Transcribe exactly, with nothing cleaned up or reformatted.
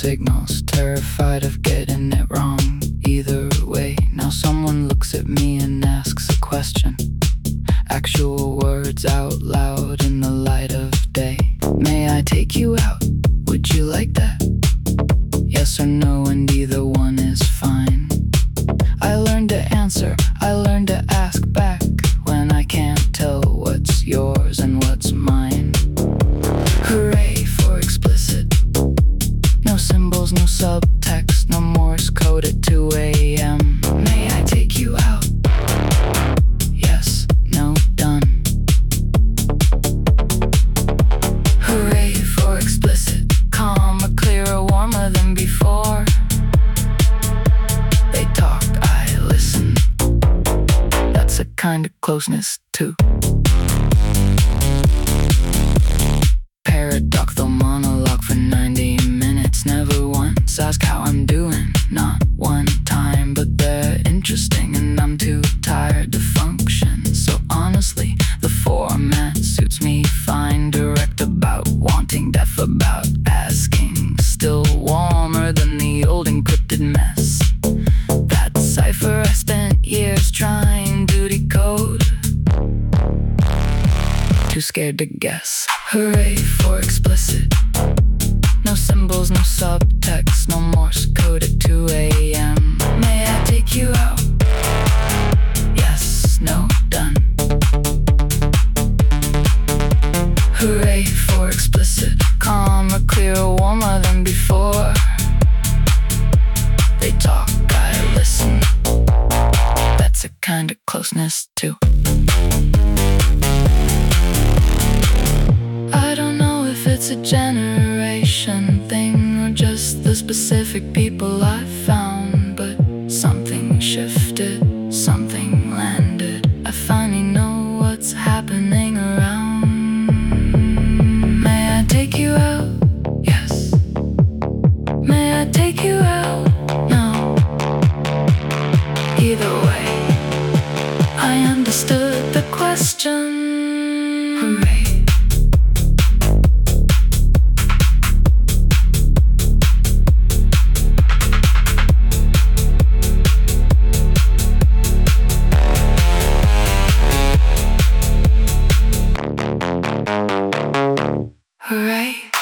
signals, terrified of getting it wrong. Either way, now someone looks at me and asks a question. Actual words out loud in the light of day. May I take you out? Would you like that? Yes or no, and either one is fine. I learned to answer, I learned to ask back when I can't tell what's yours and what's mine. Hooray for explicit. No symbols, no subtext, no Morse code at two a m May I take you out? Yes, no, done. Hooray for explicit. Calmer, clearer, warmer than before. They talk, I listen. That's a kind of closeness too. Paradoxical monologue for ninety minutes. Never once ask how I'm doing. Not one time, but they're interesting and I'm too tired to function. So honestly, the format suits me fine. Direct about wanting, deaf about asking. Still warmer than the old encrypted mess. That cipher I spent years trying to decode. Too scared to guess. Hooray for explicit. No symbols, no subtext, no Morse code at two a m May I take you out? Yes, no, done. Hooray for explicit. Calmer, clearer, warmer than before. They talk, I listen. That's a kind of closeness too. I don't know if it's a generation thing or just the specific people I've found.